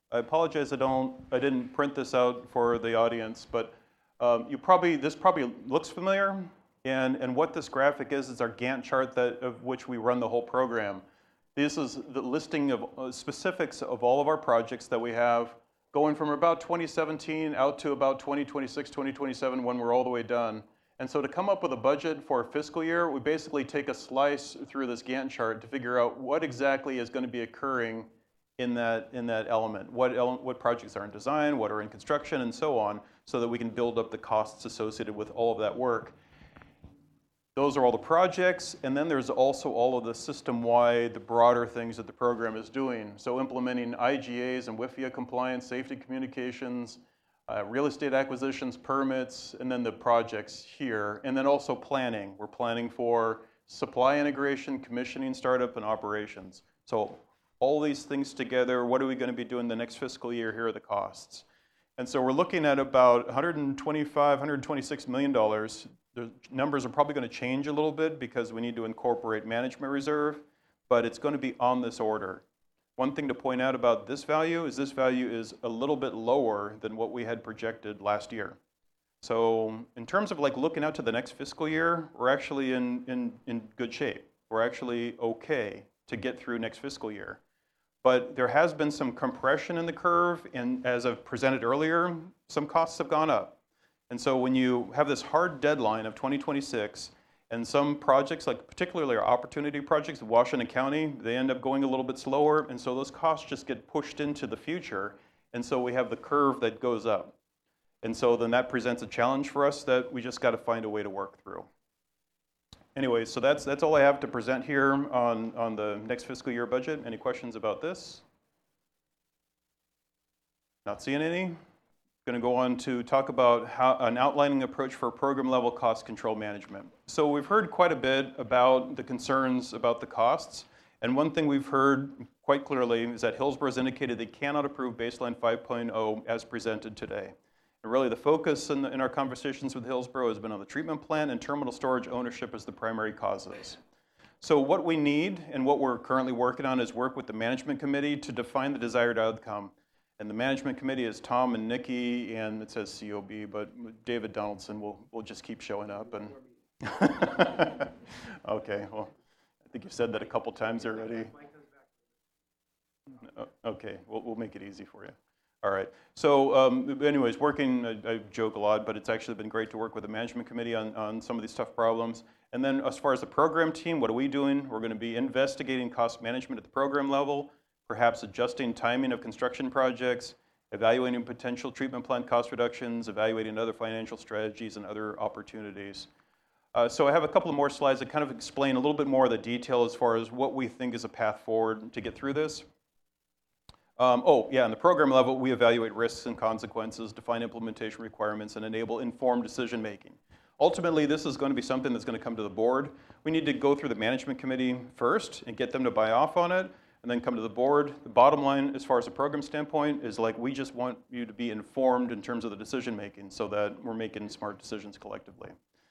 I apologize I don't, I didn't print this out for the audience, but um, you probably, this probably looks familiar. And, and what this graphic is, is our Gantt chart that, of which we run the whole program. This is the listing of uh, specifics of all of our projects that we have going from about twenty seventeen out to about twenty twenty-six, twenty twenty-seven when we're all the way done. And so to come up with a budget for a fiscal year, we basically take a slice through this Gantt chart to figure out what exactly is going to be occurring in that, in that element. What, ele what projects are in design, what are in construction, and so on, so that we can build up the costs associated with all of that work. Those are all the projects, and then there's also all of the system-wide, the broader things that the program is doing. So implementing I G As and W I F I A compliance, safety communications, uh, real estate acquisitions, permits, and then the projects here. And then also planning. We're planning for supply integration, commissioning, startup, and operations. So all these things together, what are we going to be doing the next fiscal year? Here are the costs. And so we're looking at about one hundred twenty-five, one hundred twenty-six million dollars. The numbers are probably going to change a little bit because we need to incorporate management reserve, but it's going to be on this order. One thing to point out about this value is this value is a little bit lower than what we had projected last year. So in terms of like looking out to the next fiscal year, we're actually in, in, in good shape. We're actually okay to get through next fiscal year. But there has been some compression in the curve, and as I've presented earlier, some costs have gone up. And so when you have this hard deadline of twenty twenty-six, and some projects, like particularly our opportunity projects in Washington County, they end up going a little bit slower, and so those costs just get pushed into the future, and so we have the curve that goes up. And so then that presents a challenge for us that we just got to find a way to work through. Anyway, so that's, that's all I have to present here on, on the next fiscal year budget. Any questions about this? Not seeing any. Going to go on to talk about how an outlining approach for program level cost control management. So we've heard quite a bit about the concerns about the costs, and one thing we've heard quite clearly is that Hillsborough has indicated they cannot approve baseline five point oh as presented today. And really the focus in, the, in our conversations with Hillsborough has been on the treatment plant and terminal storage ownership as the primary causes. So what we need and what we're currently working on is work with the management committee to define the desired outcome. And the management committee is Tom and Nikki, and it says C O B, but David Donaldson will, will just keep showing up. And okay, well, I think you've said that a couple times already. Okay, we'll, we'll make it easy for you. All right, so um, anyways, working, I, I joke a lot, but it's actually been great to work with the management committee on, on some of these tough problems. And then as far as the program team, what are we doing? We're going to be investigating cost management at the program level, perhaps adjusting timing of construction projects, evaluating potential treatment plant cost reductions, evaluating other financial strategies and other opportunities. Uh, so I have a couple of more slides that kind of explain a little bit more of the detail as far as what we think is a path forward to get through this. Um, oh, yeah, on the program level, we evaluate risks and consequences, define implementation requirements, and enable informed decision making. Ultimately, this is going to be something that's going to come to the board. We need to go through the management committee first and get them to buy off on it, and then come to the board. The bottom line, as far as a program standpoint, is like we just want you to be informed in terms of the decision making so that we're making smart decisions collectively.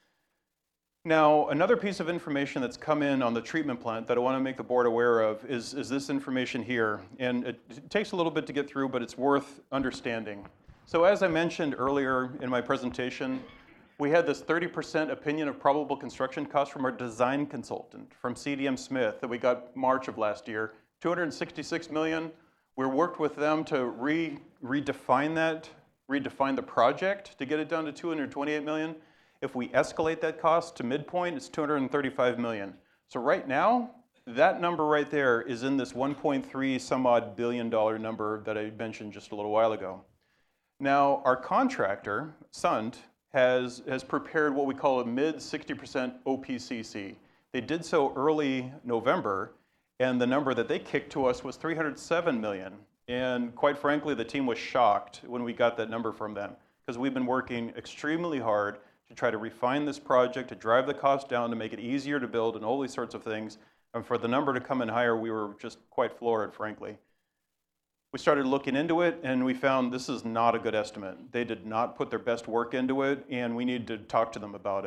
Now, another piece of information that's come in on the treatment plant that I want to make the board aware of is, is this information here. And it, it takes a little bit to get through, but it's worth understanding. So as I mentioned earlier in my presentation, we had this thirty percent opinion of probable construction costs from our design consultant from C D M Smith that we got March of last year. two hundred sixty-six million dollars. We worked with them to re, redefine that, redefine the project to get it down to two hundred twenty-eight million dollars. If we escalate that cost to midpoint, it's two hundred thirty-five million dollars. So right now, that number right there is in this one point three some odd billion dollar number that I mentioned just a little while ago. Now, our contractor, Sund, has, has prepared what we call a mid sixty percent O P C C. They did so early November, and the number that they kicked to us was three hundred seven million dollars. And quite frankly, the team was shocked when we got that number from them, because we've been working extremely hard to try to refine this project, to drive the cost down, to make it easier to build, and all these sorts of things. And for the number to come in higher, we were just quite floored, frankly. We started looking into it, and we found this is not a good estimate. They did not put their best work into it, and we need to talk to them about it.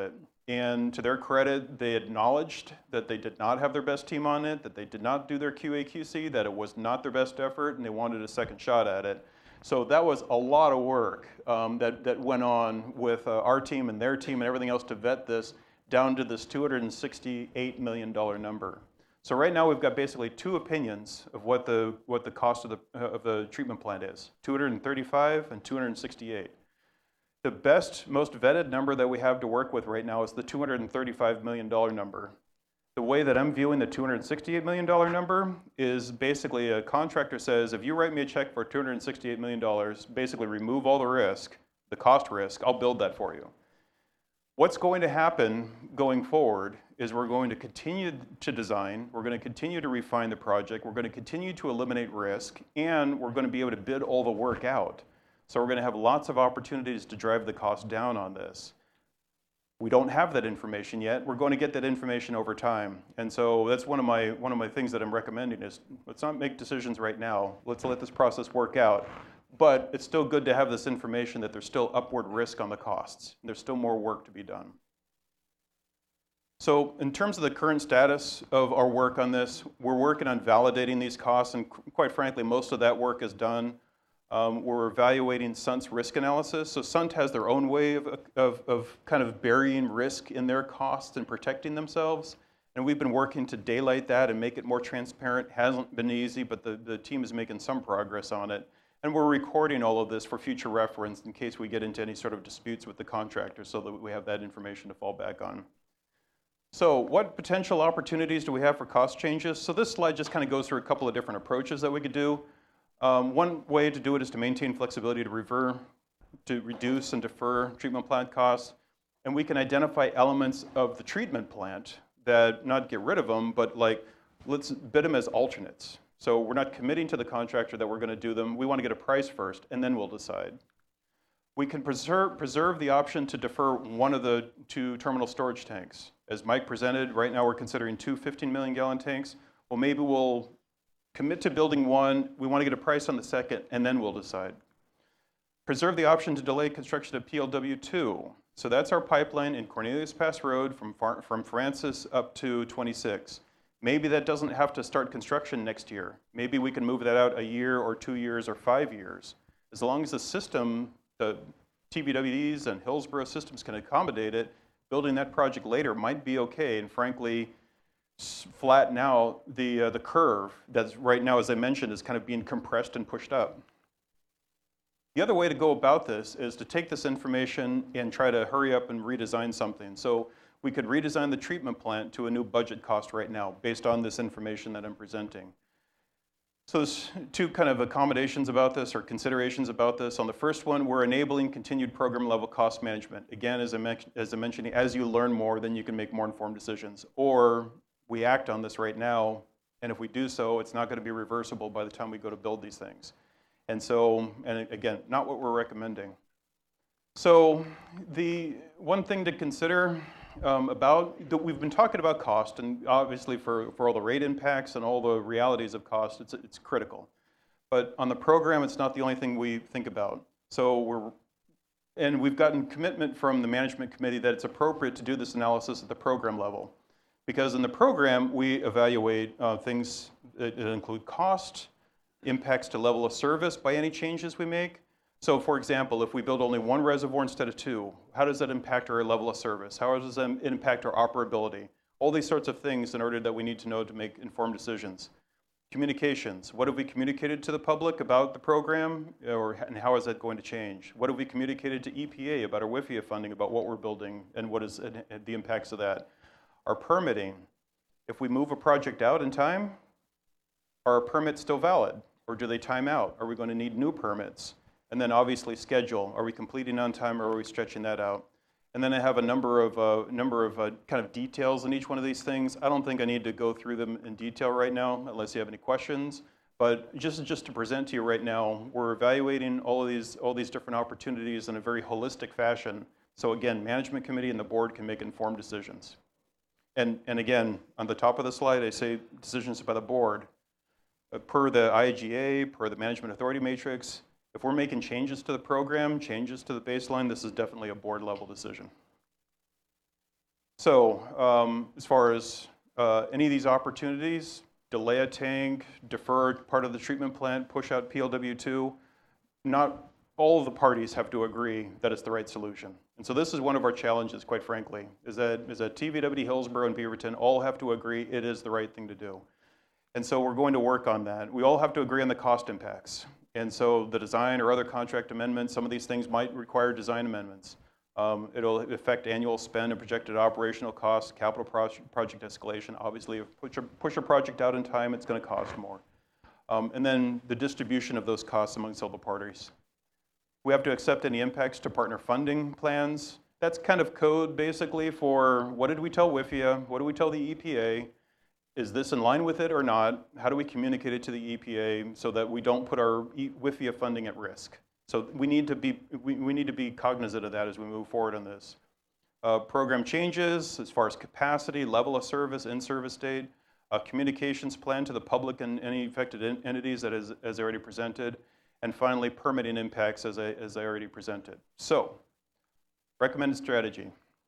And to their credit, they acknowledged that they did not have their best team on it, that they did not do their Q A Q C, that it was not their best effort, and they wanted a second shot at it. So that was a lot of work um, that, that went on with uh, our team and their team and everything else to vet this down to this two hundred sixty-eight million dollars number. So right now we've got basically two opinions of what the, what the cost of the, uh, of the treatment plant is, two hundred thirty-five and two hundred sixty-eight. The best, most vetted number that we have to work with right now is the two hundred thirty-five million dollars number. The way that I'm viewing the two hundred sixty-eight million dollars number is basically a contractor says, if you write me a check for two hundred sixty-eight million dollars, basically remove all the risk, the cost risk, I'll build that for you. What's going to happen going forward is we're going to continue to design, we're going to continue to refine the project, we're going to continue to eliminate risk, and we're going to be able to bid all the work out. So we're going to have lots of opportunities to drive the cost down on this. We don't have that information yet. We're going to get that information over time. And so that's one of my, one of my things that I'm recommending is let's not make decisions right now. Let's let this process work out. But it's still good to have this information that there's still upward risk on the costs. There's still more work to be done. So in terms of the current status of our work on this, we're working on validating these costs, and quite frankly, most of that work is done. Um, we're evaluating S U N T's risk analysis. So S U N T has their own way of, of, of kind of burying risk in their costs and protecting themselves. And we've been working to daylight that and make it more transparent. Hasn't been easy, but the, the team is making some progress on it. And we're recording all of this for future reference in case we get into any sort of disputes with the contractor so that we have that information to fall back on. So what potential opportunities do we have for cost changes? So this slide just kind of goes through a couple of different approaches that we could do. Um, one way to do it is to maintain flexibility to revert, to reduce and defer treatment plant costs. And we can identify elements of the treatment plant that, not get rid of them, but like, let's bid them as alternates. So we're not committing to the contractor that we're going to do them. We want to get a price first, and then we'll decide. We can preserve, preserve the option to defer one of the two terminal storage tanks. As Mike presented, right now we're considering two fifteen million gallon tanks. Well, maybe we'll commit to building one, we want to get a price on the second, and then we'll decide. Preserve the option to delay construction of P L W two. So that's our pipeline in Cornelius Pass Road from, from Francis up to twenty-six. Maybe that doesn't have to start construction next year. Maybe we can move that out a year or two years or five years. As long as the system, the T V W Ds and Hillsborough systems can accommodate it, building that project later might be okay, and frankly, flatten out the, uh, the curve that's right now, as I mentioned, is kind of being compressed and pushed up. The other way to go about this is to take this information and try to hurry up and redesign something. So we could redesign the treatment plant to a new budget cost right now based on this information that I'm presenting. So there's two kind of accommodations about this or considerations about this. On the first one, we're enabling continued program level cost management. Again, as I, men as I mentioned, as you learn more, then you can make more informed decisions. Or we act on this right now, and if we do so, it's not going to be reversible by the time we go to build these things. And so, and again, not what we're recommending. So the one thing to consider um, about, that we've been talking about cost, and obviously for, for all the rate impacts and all the realities of cost, it's, it's critical. But on the program, it's not the only thing we think about. So we're, and we've gotten commitment from the management committee that it's appropriate to do this analysis at the program level. Because in the program, we evaluate uh, things that include cost, impacts to level of service by any changes we make. So for example, if we build only one reservoir instead of two, how does that impact our level of service? How does that impact our operability? All these sorts of things in order that we need to know to make informed decisions. Communications, what have we communicated to the public about the program, or, and how is that going to change? What have we communicated to E P A about our W I F I A funding, about what we're building, and what is the impacts of that? Our permitting, if we move a project out in time, are our permits still valid? Or do they time out? Are we going to need new permits? And then obviously schedule. Are we completing on time, or are we stretching that out? And then I have a number of, uh, number of uh, kind of details in each one of these things. I don't think I need to go through them in detail right now, unless you have any questions. But just, just to present to you right now, we're evaluating all of these, all these different opportunities in a very holistic fashion. So again, management committee and the board can make informed decisions. And, and again, on the top of the slide, I say decisions by the board. Uh, per the I G A, per the management authority matrix, if we're making changes to the program, changes to the baseline, this is definitely a board level decision. So um, as far as uh, any of these opportunities, delay a tank, defer part of the treatment plant, push out P L W two, not all of the parties have to agree that it's the right solution. And so this is one of our challenges, quite frankly, is that, is that T V W, Hillsborough, and Beaverton all have to agree it is the right thing to do. And so we're going to work on that. We all have to agree on the cost impacts. And so the design or other contract amendments, some of these things might require design amendments. Um, it'll affect annual spend and projected operational costs, capital project, project escalation. Obviously, if push a, push a project out in time, it's going to cost more. Um, and then the distribution of those costs amongst all the parties. We have to accept any impacts to partner funding plans. That's kind of code, basically, for what did we tell W I F I A? What do we tell the E P A? Is this in line with it or not? How do we communicate it to the E P A so that we don't put our W I F I A funding at risk? So we need to be, we, we need to be cognizant of that as we move forward on this. Uh, program changes as far as capacity, level of service, in-service date, a communications plan to the public and any affected en entities that is, as already presented, and finally permitting impacts as I, as I already presented. So, recommended strategy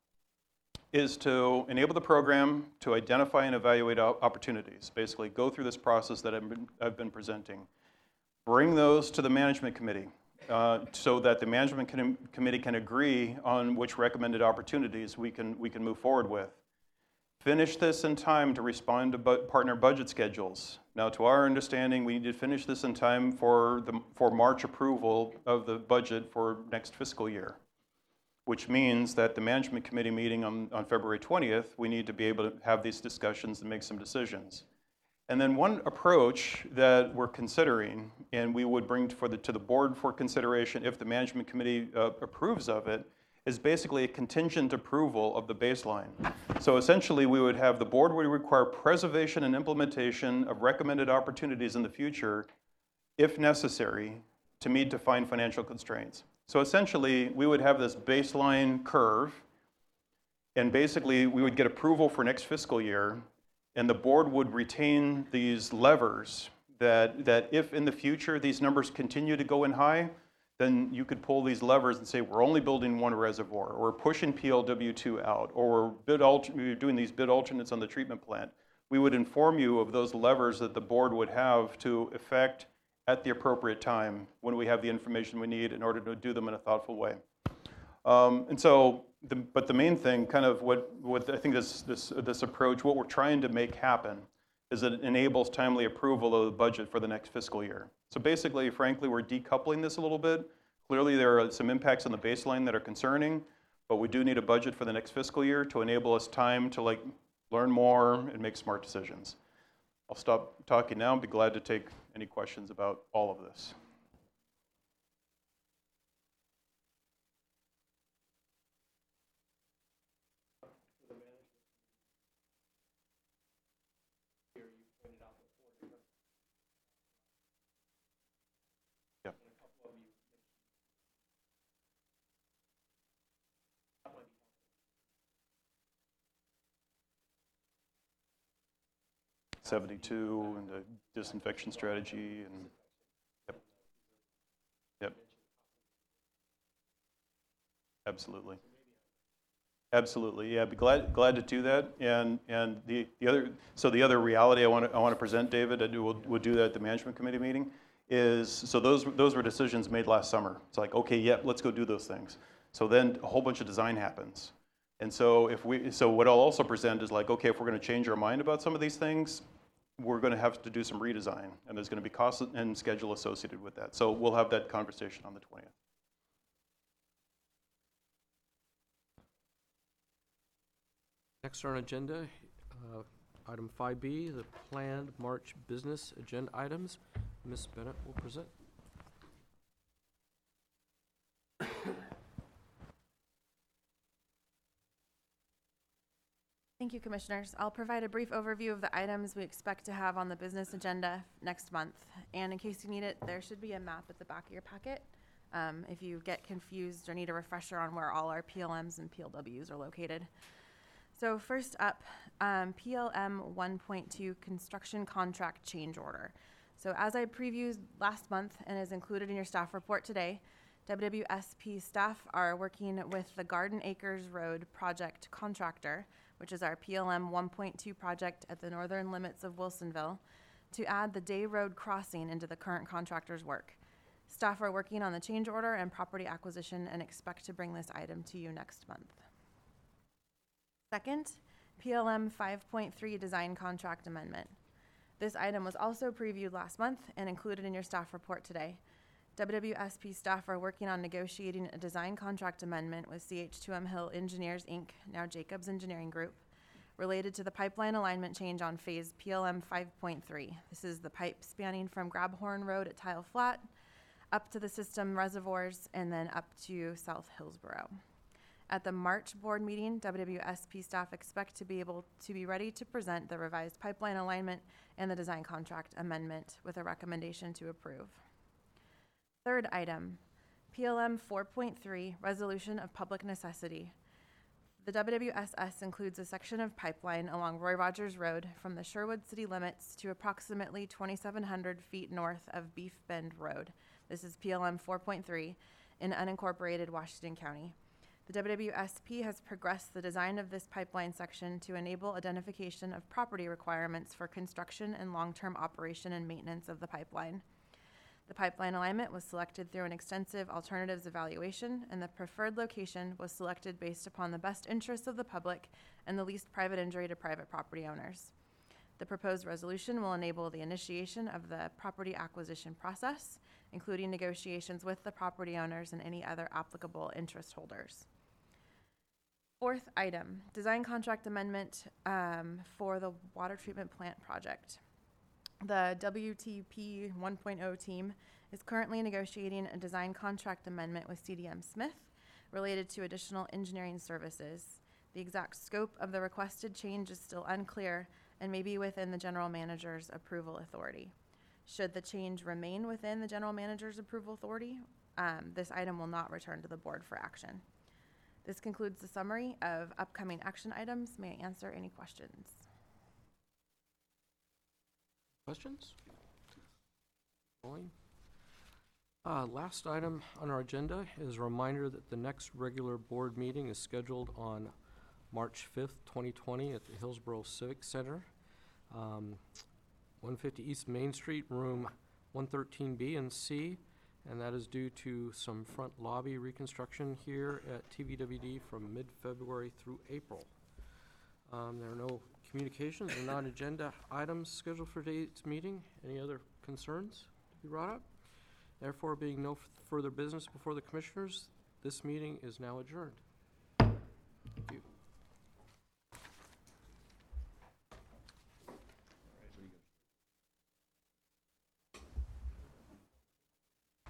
is to enable the program to identify and evaluate opportunities. Basically, go through this process that I've been, I've been presenting. Bring those to the management committee uh, so that the management com committee can agree on which recommended opportunities we can, we can move forward with. Finish this in time to respond to bu partner budget schedules. Now, to our understanding, we need to finish this in time for, the, for March approval of the budget for next fiscal year, which means that the management committee meeting on, on February twentieth, we need to be able to have these discussions and make some decisions. And then one approach that we're considering, and we would bring for the, to the board for consideration if the management committee uh, approves of it, is basically a contingent approval of the baseline. So essentially, we would have the board would require preservation and implementation of recommended opportunities in the future, if necessary, to meet defined financial constraints. So essentially, we would have this baseline curve, and basically, we would get approval for next fiscal year, and the board would retain these levers that, that if in the future these numbers continue to go in high, then you could pull these levers and say, we're only building one reservoir, or we're pushing P L W two out, or we're, bid we're doing these bid alternates on the treatment plant. We would inform you of those levers that the board would have to effect at the appropriate time when we have the information we need in order to do them in a thoughtful way. Um, and so, the, but the main thing, kind of what, what I think this, this, this approach, what we're trying to make happen is that it enables timely approval of the budget for the next fiscal year. So basically, frankly, we're decoupling this a little bit. Clearly, there are some impacts on the baseline that are concerning, but we do need a budget for the next fiscal year to enable us time to like learn more and make smart decisions. I'll stop talking now and be glad to take any questions about all of this. seventy-two and the disinfection strategy and yep. Yep. Absolutely. Absolutely. Yeah, be glad glad to do that. And and the, the other so the other reality I want to I want to present, David, I do we'll, we'll do that at the management committee meeting, is so those those were decisions made last summer. It's like, okay, yep, let's go do those things. So then a whole bunch of design happens. And so if we so what I'll also present is like, okay, if we're going to change our mind about some of these things, we're going to have to do some redesign, and there's going to be cost and schedule associated with that. So we'll have that conversation on the twentieth. Next on our agenda, uh, item five B, the planned March business agenda items. Miz Bennett will present. Thank you, Commissioners. I'll provide a brief overview of the items we expect to have on the business agenda next month. And in case you need it, there should be a map at the back of your packet. Um, if you get confused or need a refresher on where all our P L Ms and P L Ws are located. So first up, um, P L M one point two construction contract change order. So as I previewed last month and is included in your staff report today, W W S P staff are working with the Garden Acres Road project contractor, which is our P L M one point two project at the northern limits of Wilsonville, to add the Day Road crossing into the current contractor's work. Staff are working on the change order and property acquisition and expect to bring this item to you next month. Second, P L M five point three design contract amendment. This item was also previewed last month and included in your staff report today. W W S P staff are working on negotiating a design contract amendment with C H two M Hill Engineers, Incorporated, now Jacobs Engineering Group, related to the pipeline alignment change on phase P L M five point three. This is the pipe spanning from Grabhorn Road at Tile Flat up to the system reservoirs and then up to South Hillsborough. At the March board meeting, W W S P staff expect to be able to be ready to present the revised pipeline alignment and the design contract amendment with a recommendation to approve. Third item, P L M four point three, resolution of public necessity. The W W S S includes a section of pipeline along Roy Rogers Road from the Sherwood city limits to approximately twenty-seven hundred feet north of Beef Bend Road. This is P L M four point three in unincorporated Washington County. The W W S P has progressed the design of this pipeline section to enable identification of property requirements for construction and long-term operation and maintenance of the pipeline. The pipeline alignment was selected through an extensive alternatives evaluation, and the preferred location was selected based upon the best interests of the public and the least private injury to private property owners. The proposed resolution will enable the initiation of the property acquisition process, including negotiations with the property owners and any other applicable interest holders. Fourth item, design contract amendment um, for the water treatment plant project. The W T P one point oh team is currently negotiating a design contract amendment with C D M Smith related to additional engineering services. The exact scope of the requested change is still unclear and may be within the general manager's approval authority. Should the change remain within the general manager's approval authority, um, this item will not return to the board for action. This concludes the summary of upcoming action items. May I answer any questions? Questions? Rolling. Uh, last item on our agenda is a reminder that the next regular board meeting is scheduled on March fifth, twenty twenty at the Hillsborough Civic Center, um, one fifty East Main Street, room one thirteen B and C, and that is due to some front lobby reconstruction here at T V W D from mid-February through April. Um, there are no communications or non-agenda items scheduled for today's meeting. Any other concerns to be brought up? Therefore, being no f- further business before the commissioners, this meeting is now adjourned. Thank you.